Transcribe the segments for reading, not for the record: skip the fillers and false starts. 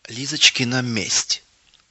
Лизочкина месть.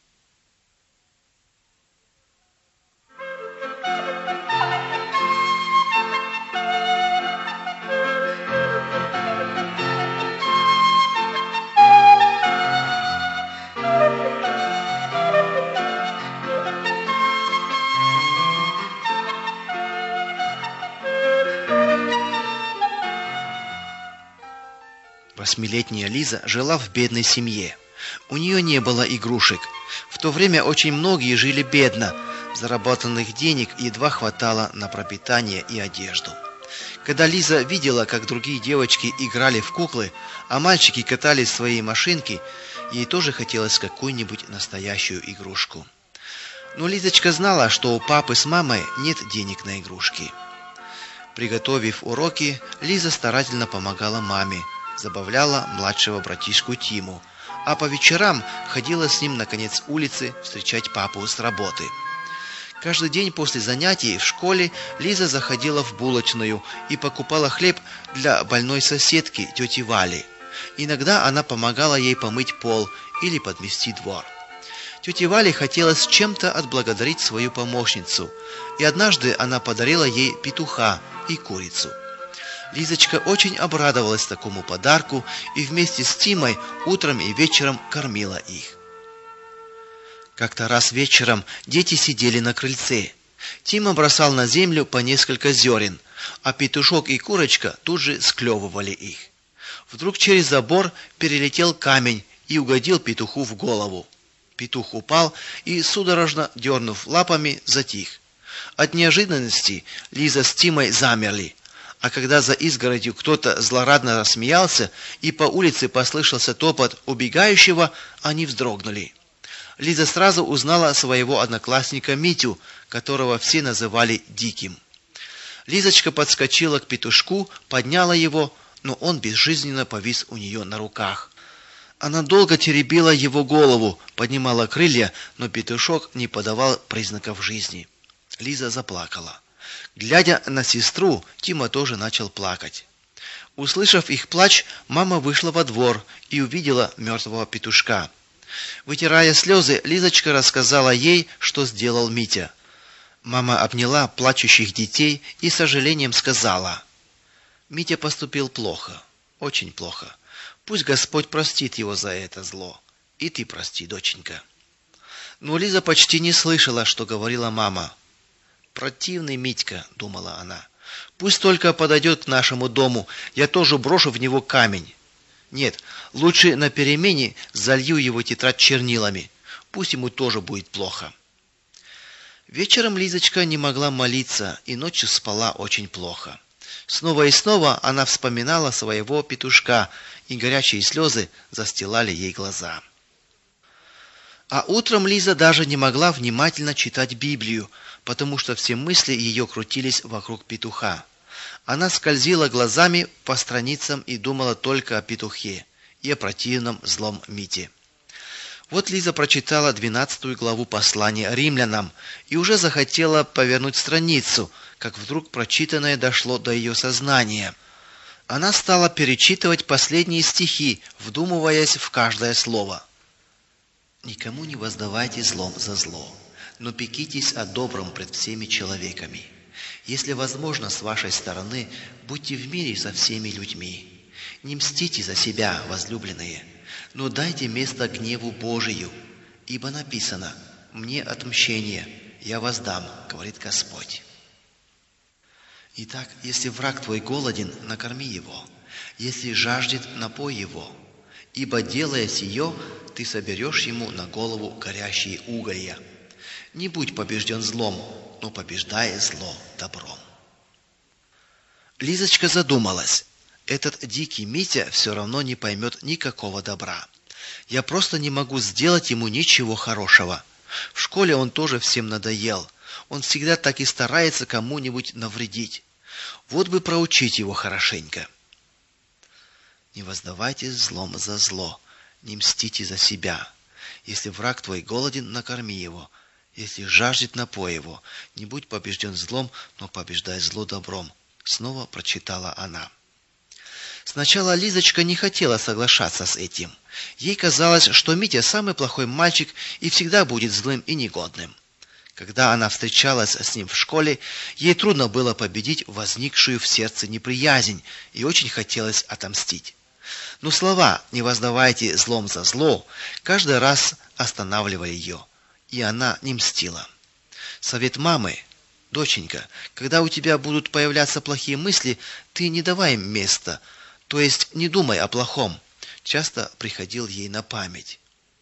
Восьмилетняя Лиза жила в бедной семье. У нее не было игрушек. В то время очень многие жили бедно. Заработанных денег едва хватало на пропитание и одежду. Когда Лиза видела, как другие девочки играли в куклы, а мальчики катались в своей машинке, ей тоже хотелось какую-нибудь настоящую игрушку. Но Лизочка знала, что у папы с мамой нет денег на игрушки. Приготовив уроки, Лиза старательно помогала маме, забавляла младшего братишку Тиму, а по вечерам ходила с ним на конец улицы встречать папу с работы. Каждый день после занятий в школе Лиза заходила в булочную и покупала хлеб для больной соседки, тети Вали. Иногда она помогала ей помыть пол или подмести двор. Тете Вале хотелось чем-то отблагодарить свою помощницу, и однажды она подарила ей петуха и курицу. Лизочка очень обрадовалась такому подарку и вместе с Тимой утром и вечером кормила их. Как-то раз вечером дети сидели на крыльце. Тима бросал на землю по несколько зерен, а петушок и курочка тут же склевывали их. Вдруг через забор перелетел камень и угодил петуху в голову. Петух упал и, судорожно дернув лапами, затих. От неожиданности Лиза с Тимой замерли. А когда за изгородью кто-то злорадно рассмеялся и по улице послышался топот убегающего, они вздрогнули. Лиза сразу узнала своего одноклассника Митю, которого все называли Диким. Лизочка подскочила к петушку, подняла его, но он безжизненно повис у нее на руках. Она долго теребила его голову, поднимала крылья, но петушок не подавал признаков жизни. Лиза заплакала. Глядя на сестру, Тима тоже начал плакать. Услышав их плач, мама вышла во двор и увидела мертвого петушка. Вытирая слезы, Лизочка рассказала ей, что сделал Митя. Мама обняла плачущих детей и с сожалением сказала: «Митя поступил плохо, очень плохо. Пусть Господь простит его за это зло. И ты прости, доченька». Но Лиза почти не слышала, что говорила мама. «Противный Митька», — думала она. «Пусть только подойдет к нашему дому, я тоже брошу в него камень. Нет, лучше на перемене залью его тетрадь чернилами. Пусть ему тоже будет плохо». Вечером Лизочка не могла молиться и ночью спала очень плохо. Снова и снова она вспоминала своего петушка, и горячие слезы застилали ей глаза. А утром Лиза даже не могла внимательно читать Библию, потому что все мысли ее крутились вокруг петуха. Она скользила глазами по страницам и думала только о петухе и о противном злом Мите. Вот Лиза прочитала 12 главу послания Римлянам и уже захотела повернуть страницу, как вдруг прочитанное дошло до ее сознания. Она стала перечитывать последние стихи, вдумываясь в каждое слово. «Никому не воздавайте злом за зло, но пекитесь о добром пред всеми человеками. Если возможно с вашей стороны, будьте в мире со всеми людьми. Не мстите за себя, возлюбленные, но дайте место гневу Божию, ибо написано: «Мне отмщение, я воздам, говорит Господь». Итак, если враг твой голоден, накорми его, если жаждет, напой его, ибо, делая сие, ты соберешь ему на голову горящие уголья. Не будь побежден злом, но побеждай зло добром». Лизочка задумалась. Этот дикий Митя все равно не поймет никакого добра. Я просто не могу сделать ему ничего хорошего. В школе он тоже всем надоел. Он всегда так и старается кому-нибудь навредить. Вот бы проучить его хорошенько. Не воздавайте злом за зло, не мстите за себя. Если враг твой голоден, накорми его. Если жаждет, напой его. Не будь побежден злом, но побеждай зло добром. Снова прочитала она. Сначала Лизочка не хотела соглашаться с этим. Ей казалось, что Митя самый плохой мальчик и всегда будет злым и негодным. Когда она встречалась с ним в школе, ей трудно было победить возникшую в сердце неприязнь, и очень хотелось отомстить. Но слова «не воздавайте злом за зло» каждый раз останавливали ее, и она не мстила. Совет мамы: «Доченька, когда у тебя будут появляться плохие мысли, ты не давай им места, то есть не думай о плохом», часто приходил ей на память.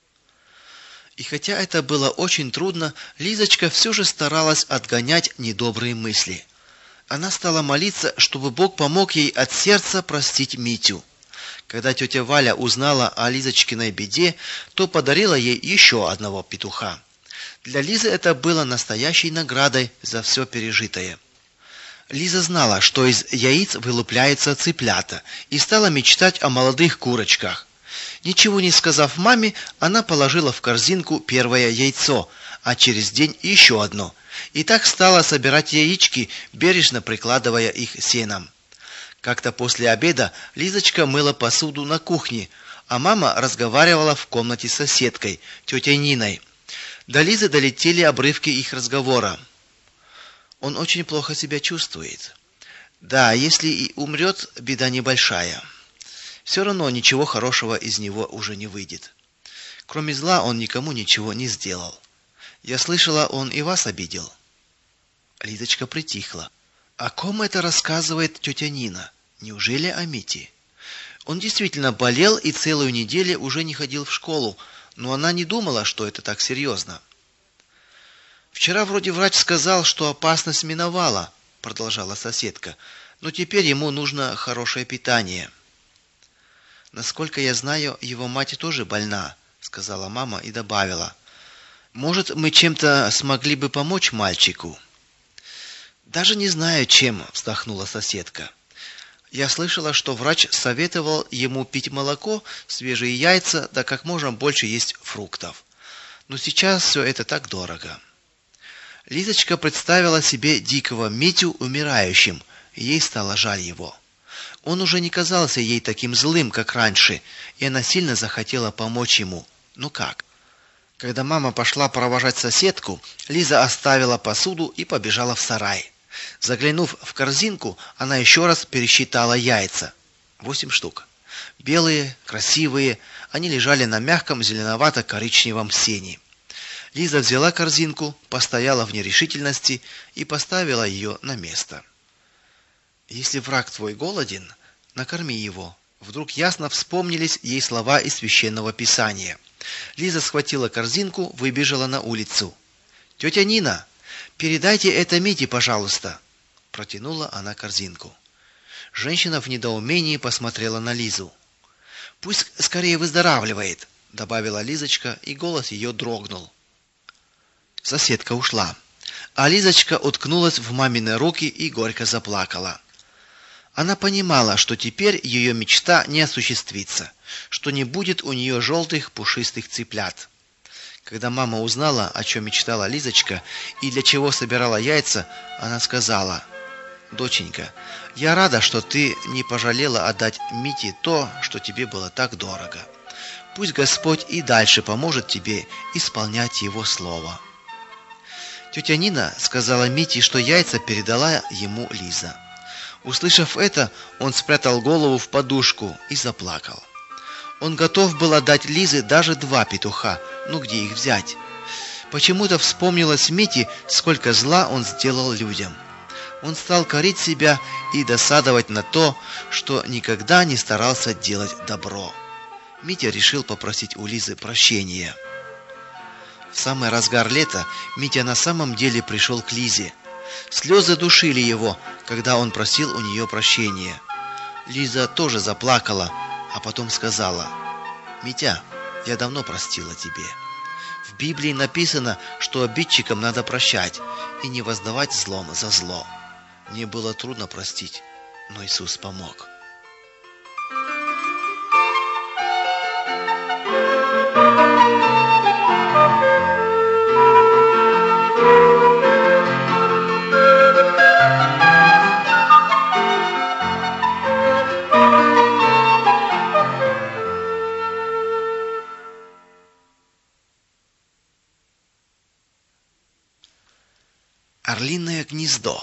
И хотя это было очень трудно, Лизочка все же старалась отгонять недобрые мысли. Она стала молиться, чтобы Бог помог ей от сердца простить Митю. Когда тетя Валя узнала о Лизочкиной беде, то подарила ей еще одного петуха. Для Лизы это было настоящей наградой за все пережитое. Лиза знала, что из яиц вылупляются цыплята, и стала мечтать о молодых курочках. Ничего не сказав маме, она положила в корзинку первое яйцо, а через день еще одно. И так стала собирать яички, бережно прикладывая их сеном. Как-то после обеда Лизочка мыла посуду на кухне, а мама разговаривала в комнате с соседкой, тетей Ниной. До Лизы долетели обрывки их разговора. «Он очень плохо себя чувствует. Да, если и умрет, беда небольшая. Все равно ничего хорошего из него уже не выйдет. Кроме зла он никому ничего не сделал. Я слышала, он и вас обидел». Лизочка притихла. О ком это рассказывает тетя Нина? Неужели о Мите? Он действительно болел и целую неделю уже не ходил в школу, но она не думала, что это так серьезно. «Вчера вроде врач сказал, что опасность миновала», — продолжала соседка, «но теперь ему нужно хорошее питание». «Насколько я знаю, его мать тоже больна», — сказала мама и добавила: «Может, мы чем-то смогли бы помочь мальчику?» «Даже не знаю, чем», — вздохнула соседка. «Я слышала, что врач советовал ему пить молоко, свежие яйца, да как можно больше есть фруктов. Но сейчас все это так дорого». Лизочка представила себе дикого Митю умирающим, и ей стало жаль его. Он уже не казался ей таким злым, как раньше, и она сильно захотела помочь ему. Ну как? Когда мама пошла провожать соседку, Лиза оставила посуду и побежала в сарай. Заглянув в корзинку, она еще раз пересчитала яйца. 8 штук. Белые, красивые, они лежали на мягком зеленовато-коричневом сене. Лиза взяла корзинку, постояла в нерешительности и поставила ее на место. «Если враг твой голоден, накорми его». Вдруг ясно вспомнились ей слова из Священного Писания. Лиза схватила корзинку, выбежала на улицу. «Тетя Нина, передайте это Мите, пожалуйста», — протянула она корзинку. Женщина в недоумении посмотрела на Лизу. «Пусть скорее выздоравливает», — добавила Лизочка, и голос ее дрогнул. Соседка ушла, а Лизочка уткнулась в мамины руки и горько заплакала. Она понимала, что теперь ее мечта не осуществится, что не будет у нее желтых пушистых цыплят. Когда мама узнала, о чем мечтала Лизочка и для чего собирала яйца, она сказала: «Доченька, я рада, что ты не пожалела отдать Мите то, что тебе было так дорого. Пусть Господь и дальше поможет тебе исполнять Его слово». Тетя Нина сказала Мите, что яйца передала ему Лиза. Услышав это, он спрятал голову в подушку и заплакал. Он готов был отдать Лизе даже 2 петуха, ну где их взять? Почему-то вспомнилось Мите, сколько зла он сделал людям. Он стал корить себя и досадовать на то, что никогда не старался делать добро. Митя решил попросить у Лизы прощения. В самый разгар лета Митя на самом деле пришел к Лизе. Слезы душили его, когда он просил у нее прощения. Лиза тоже заплакала, а потом сказала: «Митя, я давно простила тебе. В Библии написано, что обидчикам надо прощать и не воздавать злом за зло. Мне было трудно простить, но Иисус помог». Орлиное гнездо.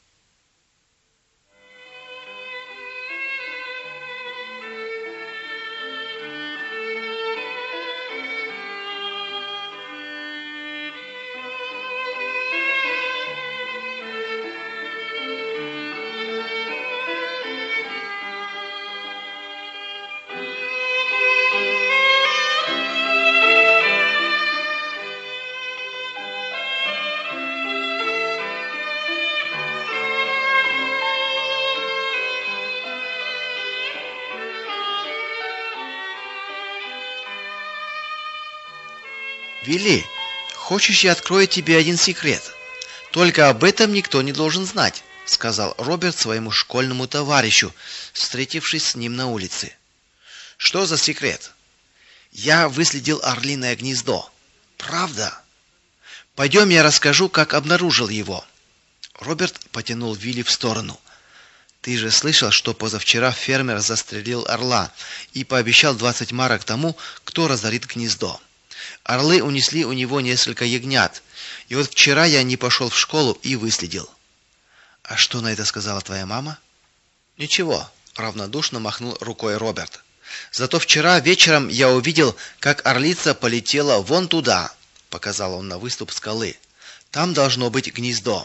Вилли, хочешь, я открою тебе один секрет? Только об этом никто не должен знать, сказал Роберт своему школьному товарищу, встретившись с ним на улице. Что за секрет? Я выследил орлиное гнездо. Правда? Пойдем, я расскажу, как обнаружил его. Роберт потянул Вилли в сторону. Ты же слышал, что позавчера фермер застрелил орла и пообещал 20 марок тому, кто разорит гнездо. Орлы унесли у него несколько ягнят. И вот вчера я не пошел в школу и выследил. А что на это сказала твоя мама? Ничего, равнодушно махнул рукой Роберт. Зато вчера вечером я увидел, как орлица полетела вон туда, показал он на выступ скалы. Там должно быть гнездо.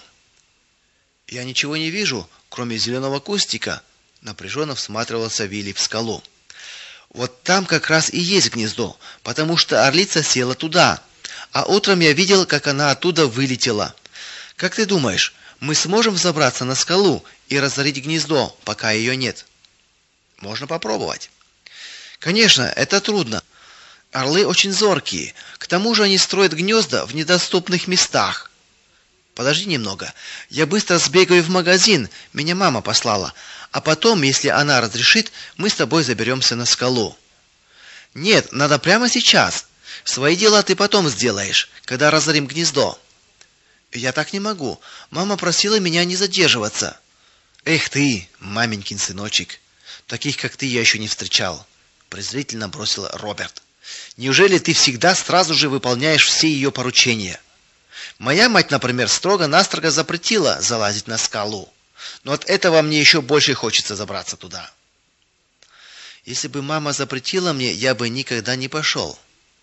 Я ничего не вижу, кроме зеленого кустика, напряженно всматривался Вилли в скалу. Вот там как раз и есть гнездо, потому что орлица села туда. А утром я видел, как она оттуда вылетела. Как ты думаешь, мы сможем взобраться на скалу и разорить гнездо, пока ее нет? Можно попробовать. Конечно, это трудно. Орлы очень зоркие. К тому же они строят гнезда в недоступных местах. Подожди немного. Я быстро сбегаю в магазин, меня мама послала. А потом, если она разрешит, мы с тобой заберемся на скалу. Нет, надо прямо сейчас. Свои дела ты потом сделаешь, когда разорим гнездо. Я так не могу. Мама просила меня не задерживаться. Эх ты, маменькин сыночек. Таких, как ты, я еще не встречал, презрительно бросил Роберт. Неужели ты всегда сразу же выполняешь все ее поручения? Моя мать, например, строго-настрого запретила залазить на скалу. Но от этого мне еще больше хочется забраться туда. Если бы мама запретила мне, я бы никогда не пошел.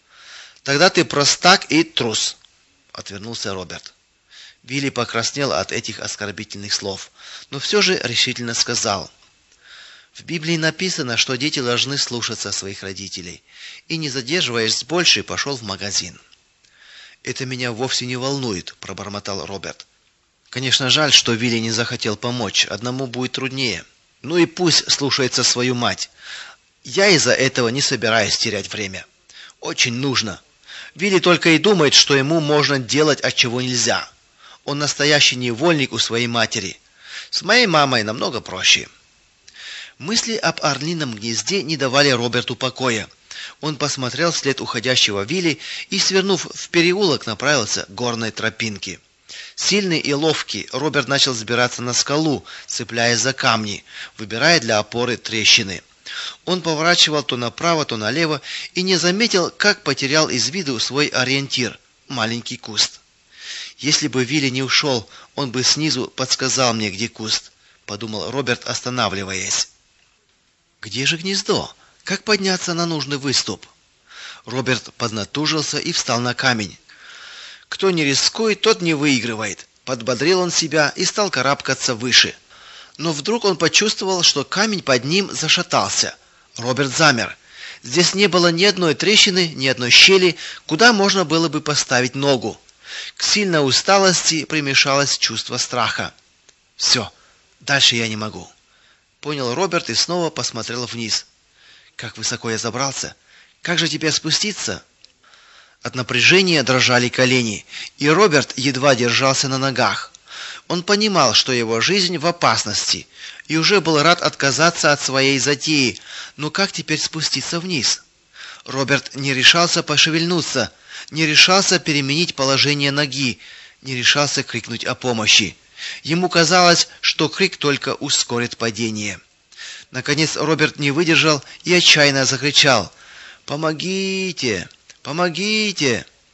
Тогда ты простак и трус, отвернулся Роберт. Вилли покраснел от этих оскорбительных слов, но все же решительно сказал: в Библии написано, что дети должны слушаться своих родителей, и не задерживаясь больше, пошел в магазин. Это меня вовсе не волнует, пробормотал Роберт. Конечно, жаль, что Вилли не захотел помочь, одному будет труднее. Ну и пусть слушается свою мать. Я из-за этого не собираюсь терять время. Очень нужно. Вилли только и думает, что ему можно делать, а чего нельзя. Он настоящий невольник у своей матери. С моей мамой намного проще. Мысли об орлином гнезде не давали Роберту покоя. Он посмотрел вслед уходящего Вилли и, свернув в переулок, направился к горной тропинке. Сильный и ловкий, Роберт начал взбираться на скалу, цепляясь за камни, выбирая для опоры трещины. Он поворачивал то направо, то налево и не заметил, как потерял из виду свой ориентир маленький куст. Если бы Вилли не ушел, он бы снизу подсказал мне, где куст, подумал Роберт, останавливаясь. Где же гнездо? Как подняться на нужный выступ? Роберт поднатужился и встал на камень. Кто не рискует, тот не выигрывает, подбодрил он себя и стал карабкаться выше. Но вдруг он почувствовал, что камень под ним зашатался. Роберт замер. Здесь не было ни одной трещины, ни одной щели, куда можно было бы поставить ногу. К сильной усталости примешалось чувство страха. Все, дальше я не могу, понял Роберт и снова посмотрел вниз. Как высоко я забрался? Как же теперь спуститься? От напряжения дрожали колени, и Роберт едва держался на ногах. Он понимал, что его жизнь в опасности, и уже был рад отказаться от своей затеи, но как теперь спуститься вниз? Роберт не решался пошевельнуться, не решался переменить положение ноги, не решался крикнуть о помощи. Ему казалось, что крик только ускорит падение. Наконец Роберт не выдержал и отчаянно закричал: "Помогите! Помогите!"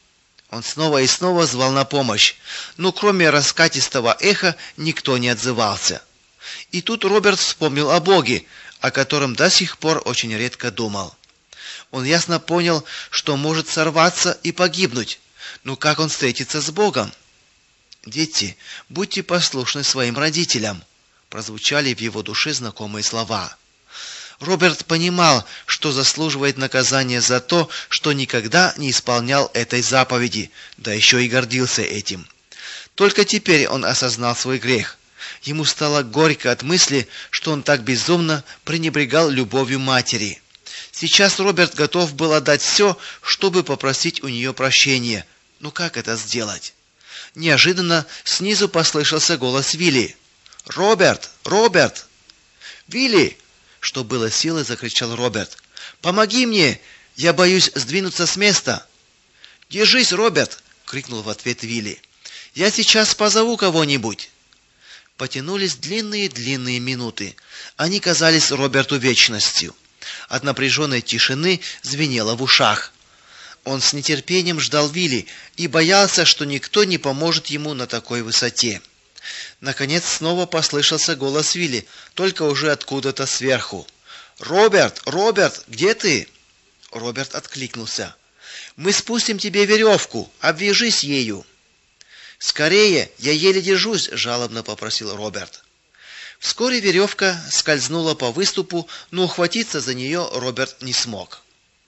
Он снова и снова звал на помощь, но кроме раскатистого эха никто не отзывался. И тут Роберт вспомнил о Боге, о котором до сих пор очень редко думал. Он ясно понял, что может сорваться и погибнуть. Но как он встретится с Богом? «Дети, будьте послушны своим родителям», прозвучали в его душе знакомые слова. Роберт понимал, что заслуживает наказания за то, что никогда не исполнял этой заповеди, да еще и гордился этим. Только теперь он осознал свой грех. Ему стало горько от мысли, что он так безумно пренебрегал любовью матери. Сейчас Роберт готов был отдать все, чтобы попросить у нее прощения. Но как это сделать? Неожиданно снизу послышался голос Вилли. «Роберт! Роберт!» «Вилли!» Что было силы, закричал Роберт. «Помоги мне! Я боюсь сдвинуться с места!» «Держись, Роберт!» крикнул в ответ Вилли. «Я сейчас позову кого-нибудь!» Потянулись длинные минуты. Они казались Роберту вечностью. От напряженной тишины звенело в ушах. Он с нетерпением ждал Вилли и боялся, что никто не поможет ему на такой высоте. Наконец снова послышался голос Вилли, только уже откуда-то сверху. «Роберт! Роберт! Где ты?» Роберт откликнулся. «Мы спустим тебе веревку. Обвяжись ею». «Скорее! Я еле держусь!» – жалобно попросил Роберт. Вскоре веревка скользнула по выступу, но ухватиться за нее Роберт не смог.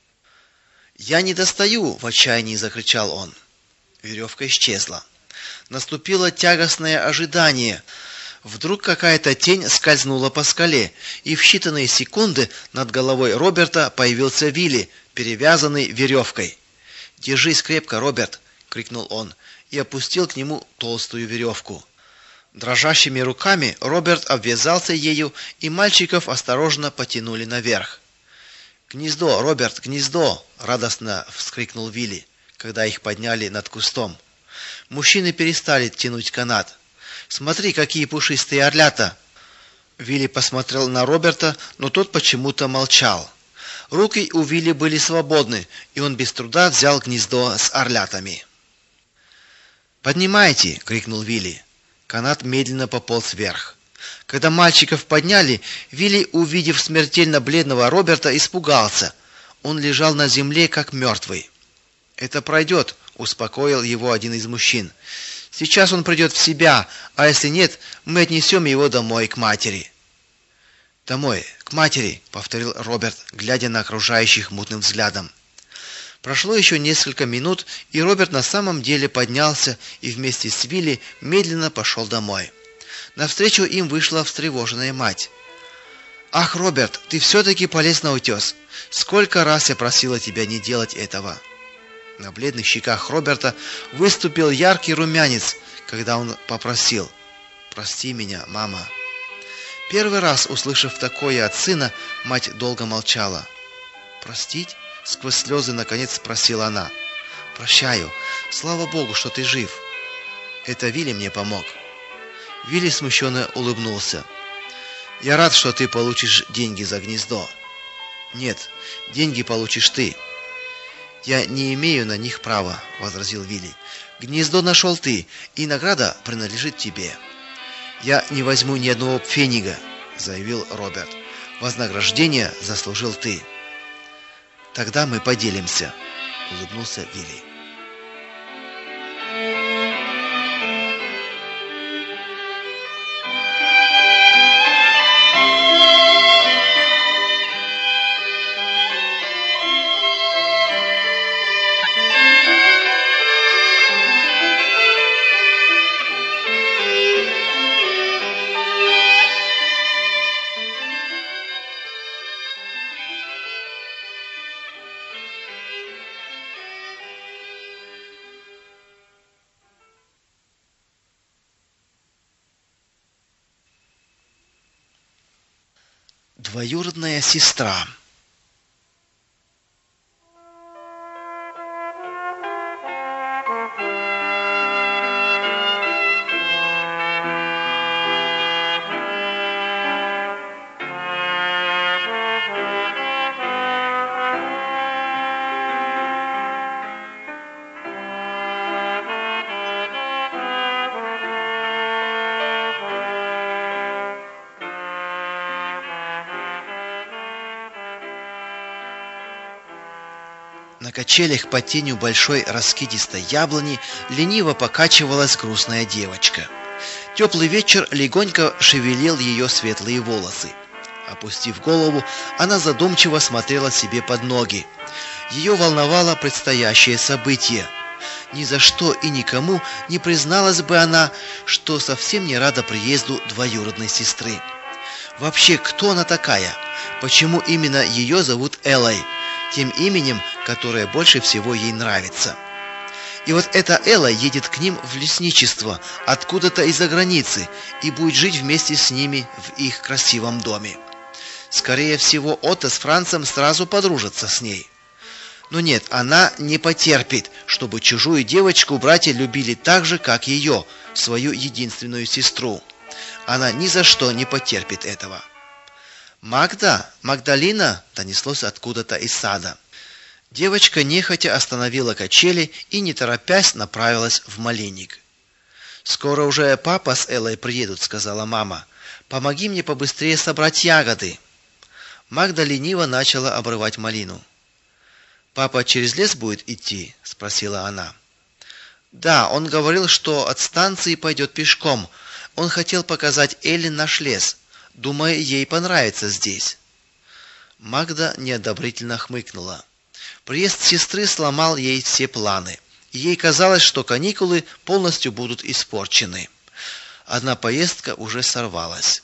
«Я не достаю!» – в отчаянии закричал он. Веревка исчезла. Наступило тягостное ожидание. Вдруг какая-то тень скользнула по скале, и в считанные секунды над головой Роберта появился Вилли, перевязанный веревкой. «Держись крепко, Роберт!» — крикнул он и опустил к нему толстую веревку. Дрожащими руками Роберт обвязался ею, и мальчиков осторожно потянули наверх. «Гнездо, Роберт, гнездо!» — радостно вскрикнул Вилли, когда их подняли над кустом. Мужчины перестали тянуть канат. «Смотри, какие пушистые орлята!» Вилли посмотрел на Роберта, но тот почему-то молчал. Руки у Вилли были свободны, и он без труда взял гнездо с орлятами. «Поднимайте!» — крикнул Вилли. Канат медленно пополз вверх. Когда мальчиков подняли, Вилли, увидев смертельно бледного Роберта, испугался. Он лежал на земле, как мертвый. «Это пройдет», — успокоил его один из мужчин. «Сейчас он придет в себя, а если нет, мы отнесем его домой к матери». «Домой, к матери», — повторил Роберт, глядя на окружающих мутным взглядом. Прошло еще несколько минут, и Роберт на самом деле поднялся и вместе с Вилли медленно пошел домой. Навстречу им вышла встревоженная мать. «Ах, Роберт, ты все-таки полез на утес! Сколько раз я просила тебя не делать этого!» На бледных щеках Роберта выступил яркий румянец, когда он попросил: «Прости меня, мама». Первый раз услышав такое от сына, мать долго молчала. «Простить?» — сквозь слезы наконец спросила она. «Прощаю. Слава Богу, что ты жив. Это Вилли мне помог». Вилли смущенно улыбнулся. «Я рад, что ты получишь деньги за гнездо». «Нет, деньги получишь ты». «Я не имею на них права», — возразил Вилли. «Гнездо нашел ты, и награда принадлежит тебе». «Я не возьму ни одного пфенига», — заявил Роберт. «Вознаграждение заслужил ты». «Тогда мы поделимся», — улыбнулся Вилли. Двоюродная сестра. На качелях под тенью большой раскидистой яблони лениво покачивалась грустная девочка. Теплый вечер легонько шевелил ее светлые волосы. Опустив голову, она задумчиво смотрела себе под ноги. Ее волновало предстоящее событие. Ни за что и никому не призналась бы она, что совсем не рада приезду двоюродной сестры. Вообще, кто она такая? Почему именно ее зовут Эллой, тем именем, которое больше всего ей нравится? И вот эта Элла едет к ним в лесничество откуда-то из-за границы и будет жить вместе с ними в их красивом доме. Скорее всего, Отто с Францем сразу подружатся с ней. Но нет, она не потерпит, чтобы чужую девочку братья любили так же, как ее, свою единственную сестру. Она ни за что не потерпит этого. «Магда, Магдалина!» — донеслось откуда-то из сада. Девочка нехотя остановила качели и, не торопясь, направилась в малинник. «Скоро уже папа с Эллой приедут», — сказала мама. «Помоги мне побыстрее собрать ягоды». Магда лениво начала обрывать малину. «Папа через лес будет идти?» — спросила она. «Да, он говорил, что от станции пойдет пешком. Он хотел показать Элле наш лес. Думаю, ей понравится здесь». Магда неодобрительно хмыкнула. Приезд сестры сломал ей все планы. И ей казалось, что каникулы полностью будут испорчены. Одна поездка уже сорвалась.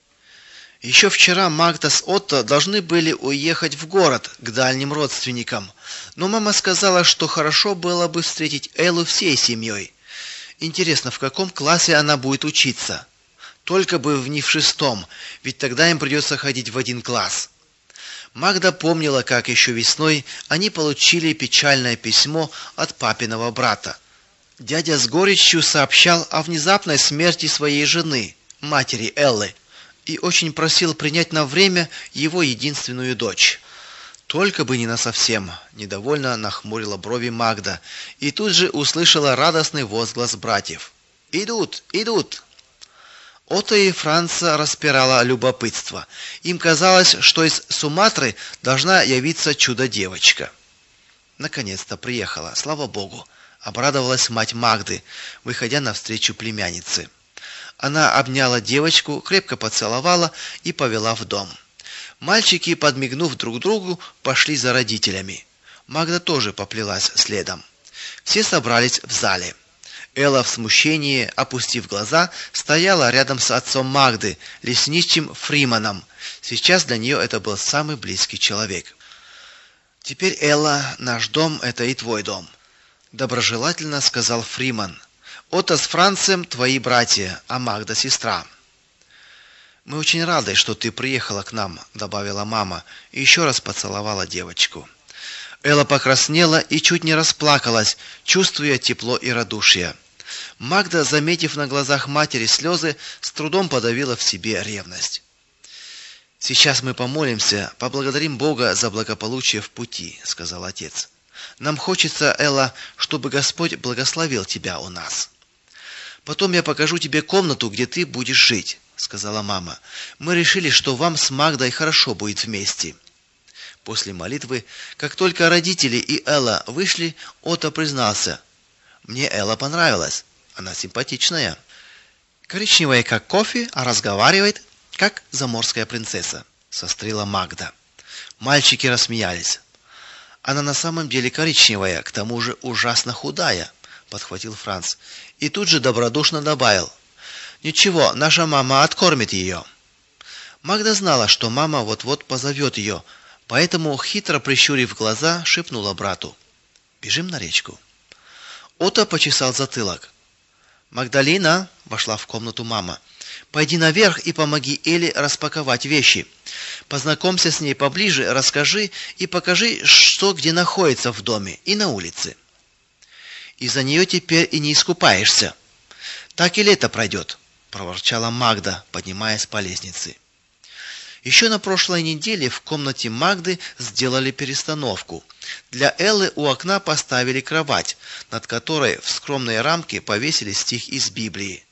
Еще вчера Магда с Отто должны были уехать в город к дальним родственникам, но мама сказала, что хорошо было бы встретить Эллу всей семьей. Интересно, в каком классе она будет учиться? Только бы не в 6-м, ведь тогда им придется ходить в один класс. Магда помнила, как еще весной они получили печальное письмо от папиного брата. Дядя с горечью сообщал о внезапной смерти своей жены, матери Эллы, и очень просил принять на время его единственную дочь. Только бы не насовсем, недовольно нахмурила брови Магда, и тут же услышала радостный возглас братьев. «Идут, идут!» Отто и Франца распирало любопытство. Им казалось, что из Суматры должна явиться чудо-девочка. Наконец-то приехала, слава богу, обрадовалась мать Магды, выходя навстречу племяннице. Она обняла девочку, крепко поцеловала и повела в дом. Мальчики, подмигнув друг другу, пошли за родителями. Магда тоже поплелась следом. Все собрались в зале. Элла в смущении, опустив глаза, стояла рядом с отцом Магды, лесничим Фриманом. Сейчас для нее это был самый близкий человек. «Теперь, Элла, наш дом — это и твой дом», — доброжелательно сказал Фриман. «Отто с Францем твои братья, а Магда — сестра». «Мы очень рады, что ты приехала к нам», — добавила мама, и еще раз поцеловала девочку. Элла покраснела и чуть не расплакалась, чувствуя тепло и радушие. Магда, заметив на глазах матери слезы, с трудом подавила в себе ревность. «Сейчас мы помолимся, поблагодарим Бога за благополучие в пути», — сказал отец. «Нам хочется, Элла, чтобы Господь благословил тебя у нас». «Потом я покажу тебе комнату, где ты будешь жить», — сказала мама. «Мы решили, что вам с Магдой хорошо будет вместе». После молитвы, как только родители и Элла вышли, Отто признался: «Мне Элла понравилась. Она симпатичная. Коричневая, как кофе, а разговаривает, как заморская принцесса», — сострила Магда. Мальчики рассмеялись. «Она на самом деле коричневая, к тому же ужасно худая», — подхватил Франц. И тут же добродушно добавил: «Ничего, наша мама откормит ее». Магда знала, что мама вот-вот позовет ее, поэтому, хитро прищурив глаза, шепнула брату: «Бежим на речку». Отто почесал затылок. «Магдалина», — вошла в комнату мама, — «пойди наверх и помоги Элле распаковать вещи. Познакомься с ней поближе, расскажи и покажи, что где находится в доме и на улице. Из-за нее теперь и не искупаешься. Так и лето пройдет», — проворчала Магда, поднимаясь по лестнице. Еще на прошлой неделе в комнате Магды сделали перестановку. Для Эллы у окна поставили кровать, над которой в скромной рамке повесили стих из Библии.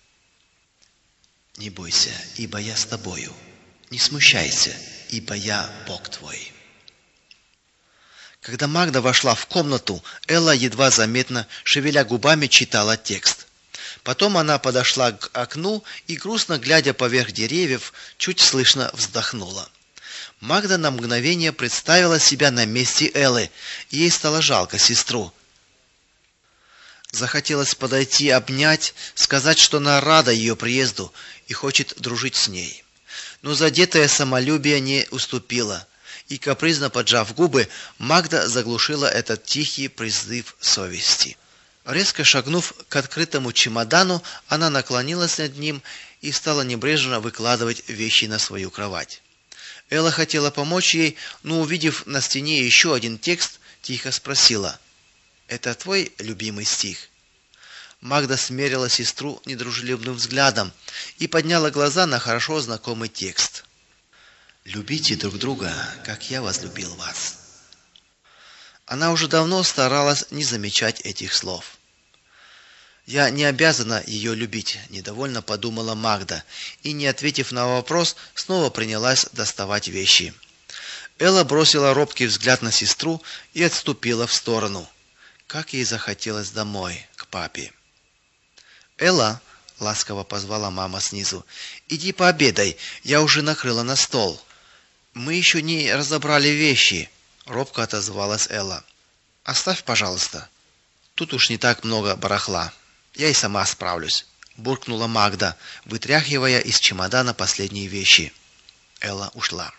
«Не бойся, ибо я с тобою. Не смущайся, ибо я Бог твой». Когда Магда вошла в комнату, Элла едва заметно, шевеля губами, читала текст. Потом она подошла к окну и, грустно глядя поверх деревьев, чуть слышно вздохнула. Магда на мгновение представила себя на месте Эллы, и ей стало жалко сестру. Захотелось подойти, обнять, сказать, что она рада ее приезду и хочет дружить с ней. Но задетое самолюбие не уступило, и, капризно поджав губы, Магда заглушила этот тихий призыв совести. Резко шагнув к открытому чемодану, она наклонилась над ним и стала небрежно выкладывать вещи на свою кровать. Элла хотела помочь ей, но, увидев на стене еще один текст, тихо спросила: «Это твой любимый стих?» Магда смерила сестру недружелюбным взглядом и подняла глаза на хорошо знакомый текст. «Любите друг друга, как я возлюбил вас». Она уже давно старалась не замечать этих слов. «Я не обязана ее любить», — недовольно подумала Магда, и, не ответив на вопрос, снова принялась доставать вещи. Элла бросила робкий взгляд на сестру и отступила в сторону. Как ей захотелось домой, к папе. «Элла», — ласково позвала мама снизу, — «иди пообедай, я уже накрыла на стол». «Мы еще не разобрали вещи», — робко отозвалась Элла. «Оставь, пожалуйста. Тут уж не так много барахла. Я и сама справлюсь», — буркнула Магда, вытряхивая из чемодана последние вещи. Элла ушла.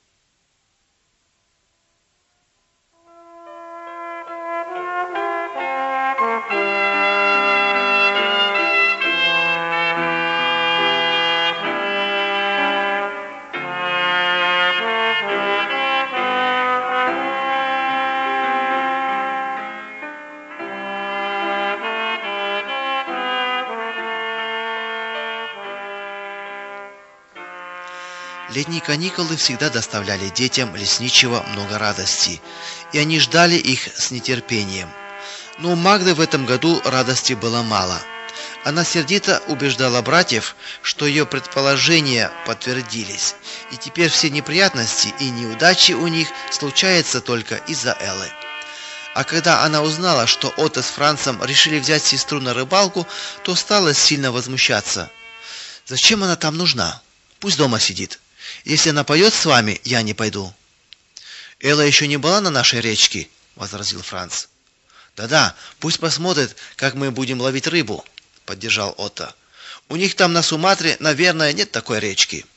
Летние каникулы всегда доставляли детям лесничего много радости, и они ждали их с нетерпением. Но у Магды в этом году радости было мало. Она сердито убеждала братьев, что ее предположения подтвердились, и теперь все неприятности и неудачи у них случаются только из-за Эллы. А когда она узнала, что Отто с Францем решили взять сестру на рыбалку, то стала сильно возмущаться. «Зачем она там нужна? Пусть дома сидит. Если она поет с вами, я не пойду». «Элла еще не была на нашей речке», — возразил Франц. «Да-да, пусть посмотрит, как мы будем ловить рыбу», — поддержал Отто. «У них там на Суматре, наверное, нет такой речки».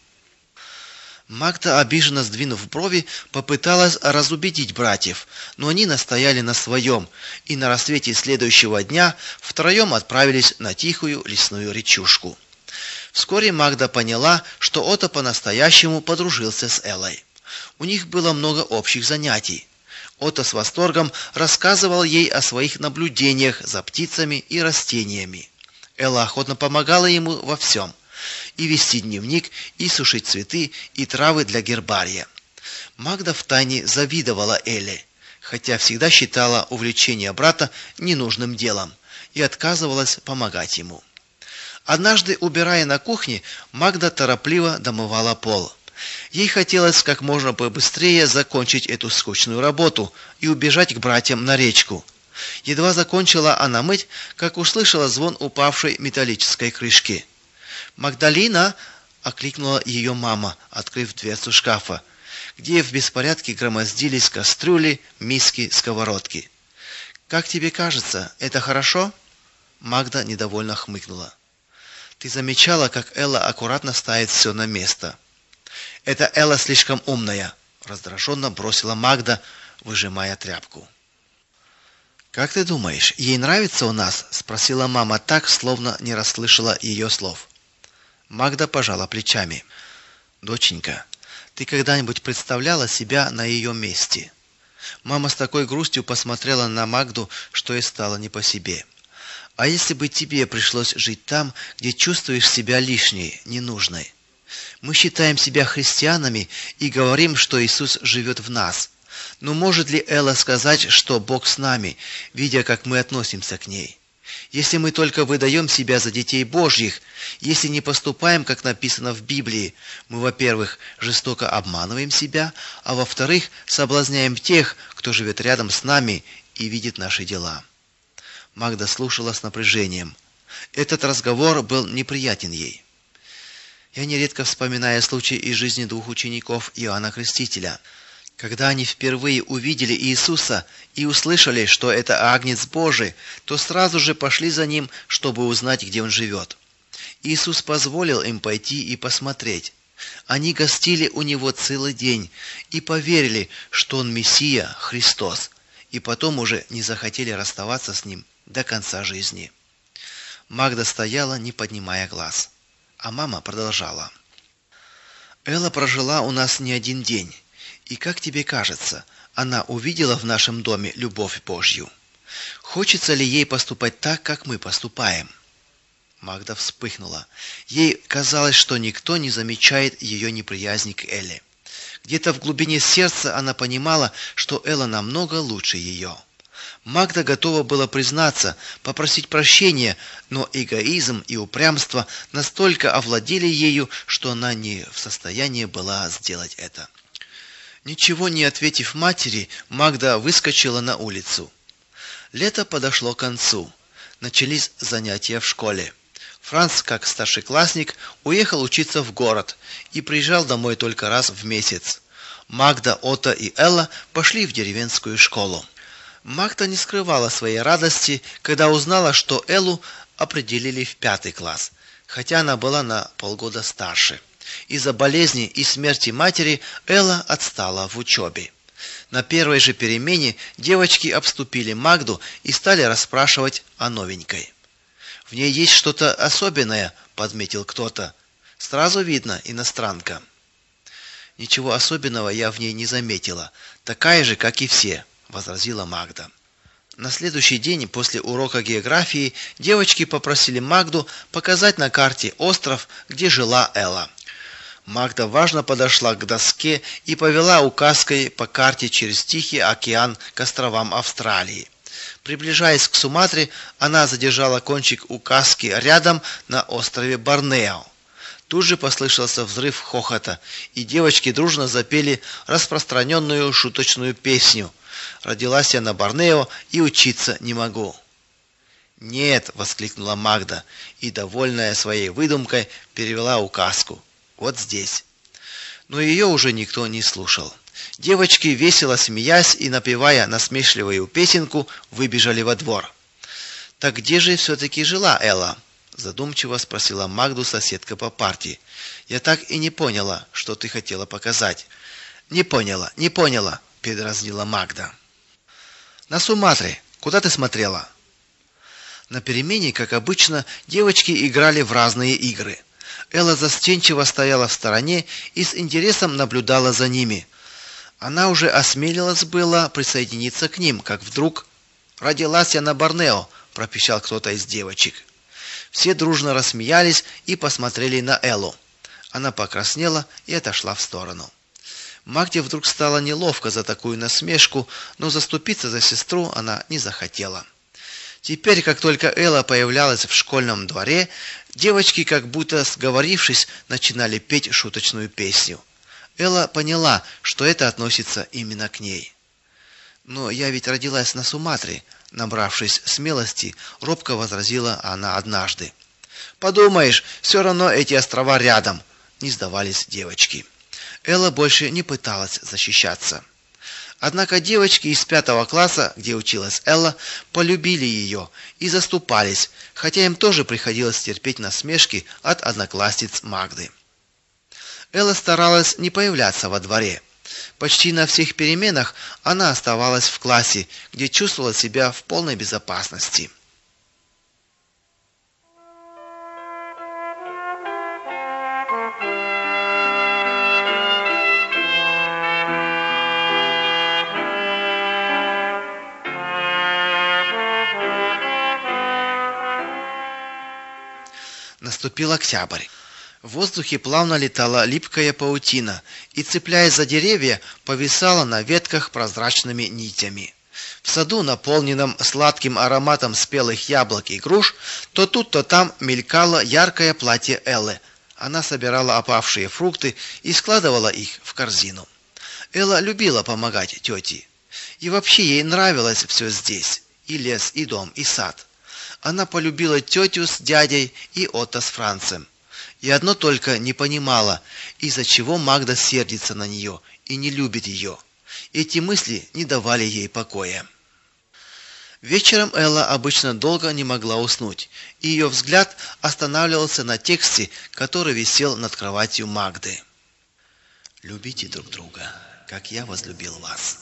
Магда, обиженно сдвинув брови, попыталась разубедить братьев, но они настояли на своем, и на рассвете следующего дня втроем отправились на тихую лесную речушку. Вскоре Магда поняла, что Отто по-настоящему подружился с Эллой. У них было много общих занятий. Отто с восторгом рассказывал ей о своих наблюдениях за птицами и растениями. Элла охотно помогала ему во всем: и вести дневник, и сушить цветы, и травы для гербария. Магда втайне завидовала Элле, хотя всегда считала увлечение брата ненужным делом и отказывалась помогать ему. Однажды, убирая на кухне, Магда торопливо домывала пол. Ей хотелось как можно побыстрее закончить эту скучную работу и убежать к братьям на речку. Едва закончила она мыть, как услышала звон упавшей металлической крышки. «Магдалина!» — окликнула ее мама, открыв дверцу шкафа, где в беспорядке громоздились кастрюли, миски, сковородки. «Как тебе кажется, это хорошо?» Магда недовольно хмыкнула. «Ты замечала, как Элла аккуратно ставит все на место?» «Это Элла слишком умная», — раздраженно бросила Магда, выжимая тряпку. «Как ты думаешь, ей нравится у нас?» — спросила мама так, словно не расслышала ее слов. Магда пожала плечами. «Доченька, ты когда-нибудь представляла себя на ее месте?» Мама с такой грустью посмотрела на Магду, что ей стало не по себе. «А если бы тебе пришлось жить там, где чувствуешь себя лишней, ненужной? Мы считаем себя христианами и говорим, что Иисус живет в нас. Но может ли Элла сказать, что Бог с нами, видя, как мы относимся к ней? Если мы только выдаем себя за детей Божьих, если не поступаем, как написано в Библии, мы, во-первых, жестоко обманываем себя, а во-вторых, соблазняем тех, кто живет рядом с нами и видит наши дела. Магда слушала с напряжением. Этот разговор был неприятен ей. Я нередко вспоминаю случай из жизни двух учеников Иоанна Крестителя. Когда они впервые увидели Иисуса и услышали, что это Агнец Божий, то сразу же пошли за Ним, чтобы узнать, где Он живет. Иисус позволил им пойти и посмотреть. Они гостили у Него целый день и поверили, что Он Мессия, Христос, и потом уже не захотели расставаться с Ним до конца жизни. Магда стояла, не поднимая глаз, а мама продолжала. «Элла прожила у нас не один день. И как тебе кажется, она увидела в нашем доме любовь Божью? Хочется ли ей поступать так, как мы поступаем?» Магда вспыхнула. Ей казалось, что никто не замечает ее неприязни к Элле. Где-то в глубине сердца она понимала, что Элла намного лучше ее. Магда готова была признаться, попросить прощения, но эгоизм и упрямство настолько овладели ею, что она не в состоянии была сделать это. Ничего не ответив матери, Магда выскочила на улицу. Лето подошло к концу. Начались занятия в школе. Франц, как старшеклассник, уехал учиться в город и приезжал домой только раз в месяц. Магда, Отто и Элла пошли в деревенскую школу. Магда не скрывала своей радости, когда узнала, что Эллу определили в 5 класс, хотя она была на полгода старше. Из-за болезни и смерти матери Элла отстала в учебе. На первой же перемене девочки обступили Магду и стали расспрашивать о новенькой. «В ней есть что-то особенное», — подметил кто-то. «Сразу видно, иностранка». «Ничего особенного я в ней не заметила. Такая же, как и все», — возразила Магда. На следующий день после урока географии девочки попросили Магду показать на карте остров, где жила Элла. Магда важно подошла к доске и повела указкой по карте через Тихий океан к островам Австралии. Приближаясь к Суматре, она задержала кончик указки рядом на острове Борнео. Тут же послышался взрыв хохота, и девочки дружно запели распространенную шуточную песню: «Родилась я на Борнео и учиться не могу». «Нет!» — воскликнула Магда и, довольная своей выдумкой, перевела указку. «Вот здесь». Но ее уже никто не слушал. Девочки, весело смеясь и напевая насмешливую песенку, выбежали во двор. «Так где же все-таки жила Элла?» — задумчиво спросила Магду соседка по парте. «Я так и не поняла, что ты хотела показать». «Не поняла, — передразнила Магда. «На Суматре. Куда ты смотрела?» На перемене, как обычно, девочки играли в разные игры. Элла застенчиво стояла в стороне и с интересом наблюдала за ними. Она уже осмелилась было присоединиться к ним, как вдруг... «Родилась я на Борнео», — пропищал кто-то из девочек. Все дружно рассмеялись и посмотрели на Эллу. Она покраснела и отошла в сторону. Магде вдруг стало неловко за такую насмешку, но заступиться за сестру она не захотела. Теперь, как только Элла появлялась в школьном дворе, девочки, как будто сговорившись, начинали петь шуточную песню. Элла поняла, что это относится именно к ней. «Но я ведь родилась на Суматре», — набравшись смелости, робко возразила она однажды. «Подумаешь, все равно эти острова рядом», — не сдавались девочки. Элла больше не пыталась защищаться. Однако девочки из 5 класса, где училась Элла, полюбили ее и заступались, хотя им тоже приходилось терпеть насмешки от одноклассниц Магды. Элла старалась не появляться во дворе. Почти на всех переменах она оставалась в классе, где чувствовала себя в полной безопасности. Наступил октябрь. В воздухе плавно летала липкая паутина и, цепляясь за деревья, повисала на ветках прозрачными нитями. В саду, наполненном сладким ароматом спелых яблок и груш, то тут, то там мелькало яркое платье Эллы. Она собирала опавшие фрукты и складывала их в корзину. Элла любила помогать тете. И вообще ей нравилось все здесь: и лес, и дом, и сад. Она полюбила тетю с дядей и Отто с Францем. И одно только не понимала, из-за чего Магда сердится на нее и не любит ее. Эти мысли не давали ей покоя. Вечером Элла обычно долго не могла уснуть, и ее взгляд останавливался на тексте, который висел над кроватью Магды. «Любите друг друга, как я возлюбил вас».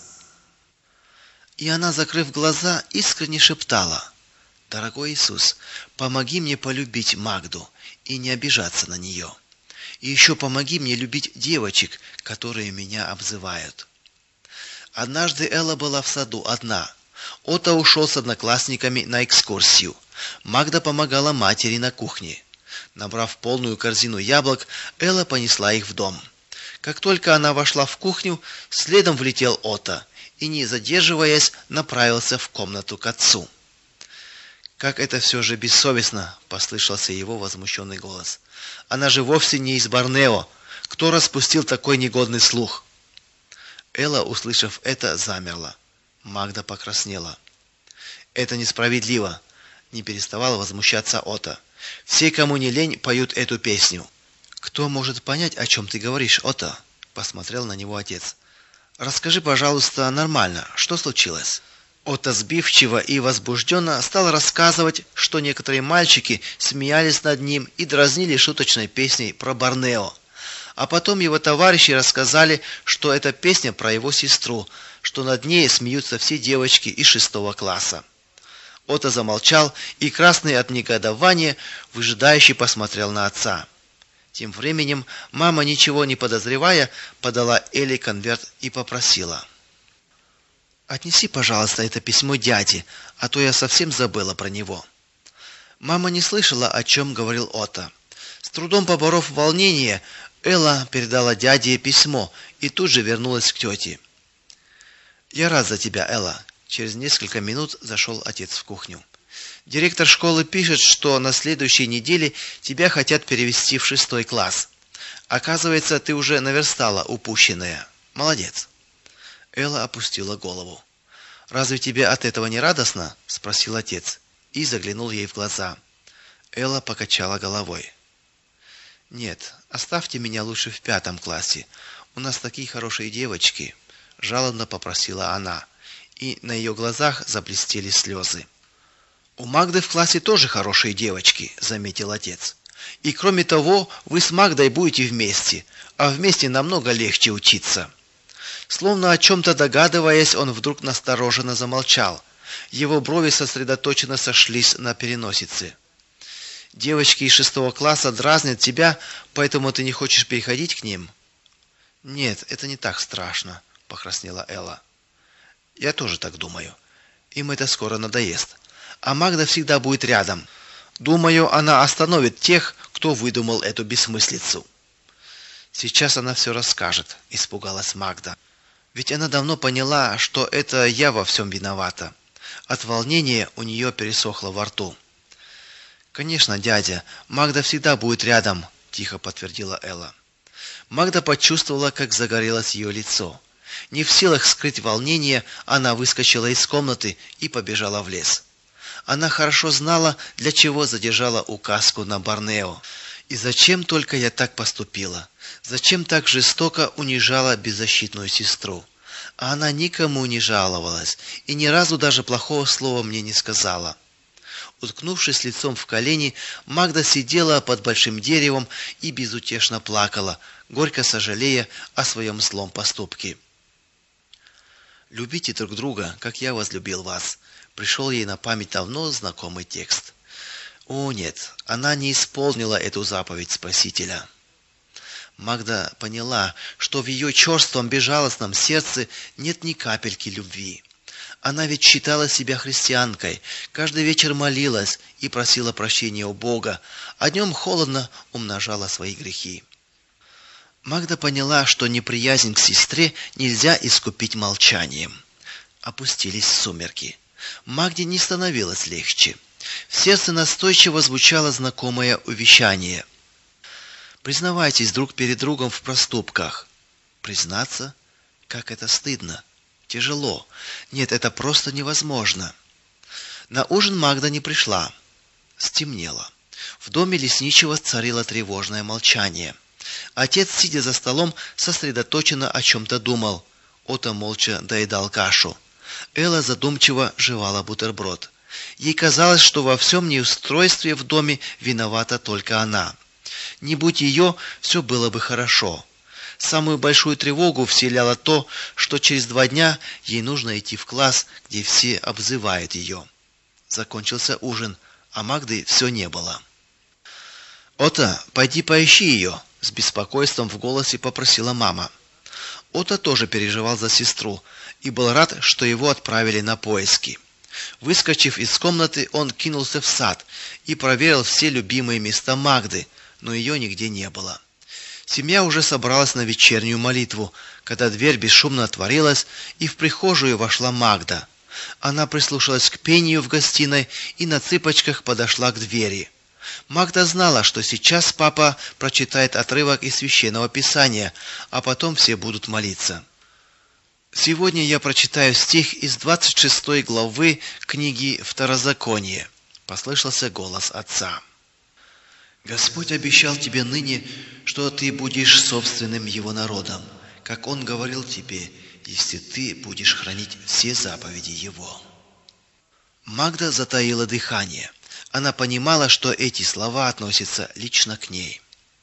И она, закрыв глаза, искренне шептала: «Дорогой Иисус, помоги мне полюбить Магду и не обижаться на нее. И еще помоги мне любить девочек, которые меня обзывают». Однажды Элла была в саду одна. Отто ушел с одноклассниками на экскурсию. Магда помогала матери на кухне. Набрав полную корзину яблок, Элла понесла их в дом. Как только она вошла в кухню, следом влетел Отто и, не задерживаясь, направился в комнату к отцу. «Как это все же бессовестно!» — послышался его возмущенный голос. «Она же вовсе не из Борнео. Кто распустил такой негодный слух?» Элла, услышав это, замерла. Магда покраснела. «Это несправедливо!» — не переставал возмущаться Отто. «Все, кому не лень, поют эту песню». «Кто может понять, о чем ты говоришь, Отто?» — посмотрел на него отец. «Расскажи, пожалуйста, нормально, что случилось?» Отто сбивчиво и возбужденно стал рассказывать, что некоторые мальчики смеялись над ним и дразнили шуточной песней про Борнео. А потом его товарищи рассказали, что это песня про его сестру, что над ней смеются все девочки из 6 класса. Отто замолчал и, красный от негодования, выжидающе посмотрел на отца. Тем временем мама, ничего не подозревая, подала Элле конверт и попросила: «Отнеси, пожалуйста, это письмо дяде, а то я совсем забыла про него». Мама не слышала, о чем говорил Отто. С трудом поборов волнение, Элла передала дяде письмо и тут же вернулась к тете. «Я рад за тебя, Элла». Через несколько минут зашел отец в кухню. «Директор школы пишет, что на следующей неделе тебя хотят перевести в 6 класс. Оказывается, ты уже наверстала упущенное. Молодец». Элла опустила голову. «Разве тебе от этого не радостно?» — спросил отец и заглянул ей в глаза. Элла покачала головой. «Нет, оставьте меня лучше в 5 классе. У нас такие хорошие девочки», — жалобно попросила она, и на ее глазах заблестели слезы. «У Магды в классе тоже хорошие девочки», — заметил отец. «И кроме того, вы с Магдой будете вместе, а вместе намного легче учиться». Словно о чем-то догадываясь, он вдруг настороженно замолчал. Его брови сосредоточенно сошлись на переносице. «Девочки из 6 класса дразнят тебя, поэтому ты не хочешь переходить к ним?» «Нет, это не так страшно», — покраснела Элла. «Я тоже так думаю. Им это скоро надоест. А Магда всегда будет рядом. Думаю, она остановит тех, кто выдумал эту бессмыслицу». «Сейчас она все расскажет», — испугалась Магда. «Ведь она давно поняла, что это я во всем виновата». От волнения у нее пересохло во рту. «Конечно, дядя, Магда всегда будет рядом», — тихо подтвердила Элла. Магда почувствовала, как загорелось ее лицо. Не в силах скрыть волнение, она выскочила из комнаты и побежала в лес. Она хорошо знала, для чего задержала указку на Борнео. И зачем только я так поступила? Зачем так жестоко унижала беззащитную сестру? А она никому не жаловалась и ни разу даже плохого слова мне не сказала. Уткнувшись лицом в колени, Магда сидела под большим деревом и безутешно плакала, горько сожалея о своем злом поступке. «Любите друг друга, как я возлюбил вас», — пришел ей на память давно знакомый текст. О нет, она не исполнила эту заповедь Спасителя. Магда поняла, что в ее черством, безжалостном сердце нет ни капельки любви. Она ведь считала себя христианкой, каждый вечер молилась и просила прощения у Бога, а днем холодно умножала свои грехи. Магда поняла, что неприязнь к сестре нельзя искупить молчанием. Опустились сумерки. Магде не становилось легче. В сердце настойчиво звучало знакомое увещание. Признавайтесь друг перед другом в проступках. Признаться? Как это стыдно. Тяжело. Нет, это просто невозможно. На ужин Магда не пришла. Стемнело. В доме лесничего царило тревожное молчание. Отец, сидя за столом, сосредоточенно о чем-то думал. Отто молча доедал кашу. Элла задумчиво жевала бутерброд. Ей казалось, что во всем неустройстве в доме виновата только она. Не будь ее, все было бы хорошо. Самую большую тревогу вселяло то, что через 2 дня ей нужно идти в класс, где все обзывают ее. Закончился ужин, а Магды все не было. «Отто, пойди поищи ее», — с беспокойством в голосе попросила мама. Отто тоже переживал за сестру и был рад, что его отправили на поиски. Выскочив из комнаты, он кинулся в сад и проверил все любимые места Магды, но ее нигде не было. Семья уже собралась на вечернюю молитву, когда дверь бесшумно отворилась, и в прихожую вошла Магда. Она прислушалась к пению в гостиной и на цыпочках подошла к двери. Магда знала, что сейчас папа прочитает отрывок из Священного Писания, а потом все будут молиться. Сегодня я прочитаю стих из 26 главы книги Второзаконие. Послышался голос отца. Господь обещал тебе ныне, что ты будешь собственным его народом, как он говорил тебе, если ты будешь хранить все заповеди его. Магда затаила дыхание. Она понимала, что эти слова относятся лично к ней.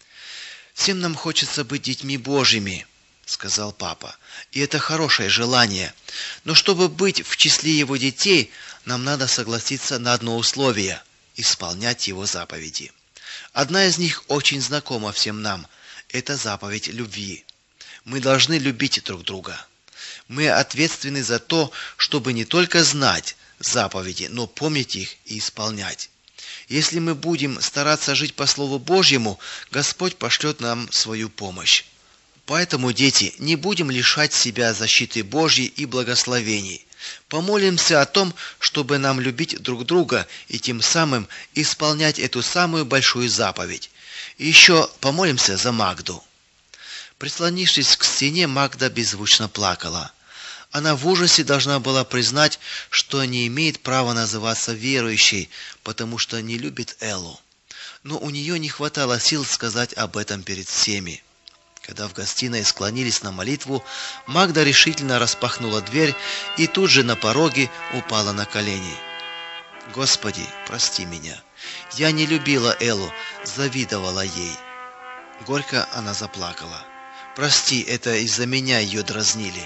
Всем нам хочется быть детьми Божьими, сказал папа. И это хорошее желание. Но чтобы быть в числе его детей, нам надо согласиться на одно условие исполнять его заповеди. Одна из них очень знакома всем нам. Это заповедь любви. Мы должны любить друг друга. Мы ответственны за то, чтобы не только знать заповеди, но помнить их и исполнять. Если мы будем стараться жить по Слову Божьему, Господь пошлет нам свою помощь. Поэтому, дети, не будем лишать себя защиты Божьей и благословений. Помолимся о том, чтобы нам любить друг друга и тем самым исполнять эту самую большую заповедь. И еще помолимся за Магду. Прислонившись к стене, Магда беззвучно плакала. Она в ужасе должна была признать, что не имеет права называться верующей, потому что не любит Эллу. Но у нее не хватало сил сказать об этом перед всеми. Когда в гостиной склонились на молитву, Магда решительно распахнула дверь и тут же на пороге упала на колени. «Господи, прости меня. Я не любила Эллу, завидовала ей». Горько она заплакала. «Прости, это из-за меня ее дразнили».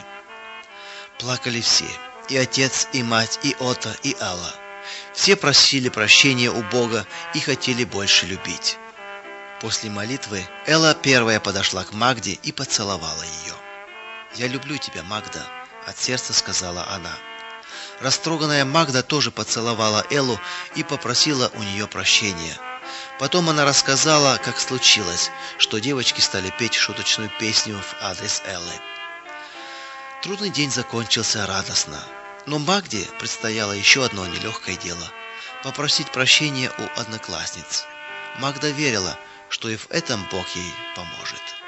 Плакали все, и отец, и мать, и Отто, и Алла. Все просили прощения у Бога и хотели больше любить. После молитвы Элла первая подошла к Магде и поцеловала ее. «Я люблю тебя, Магда», — от сердца сказала она. Растроганная Магда тоже поцеловала Эллу и попросила у нее прощения. Потом она рассказала, как случилось, что девочки стали петь шуточную песню в адрес Эллы. Трудный день закончился радостно, но Магде предстояло еще одно нелегкое дело – попросить прощения у одноклассниц. Магда верила, что и в этом Бог ей поможет.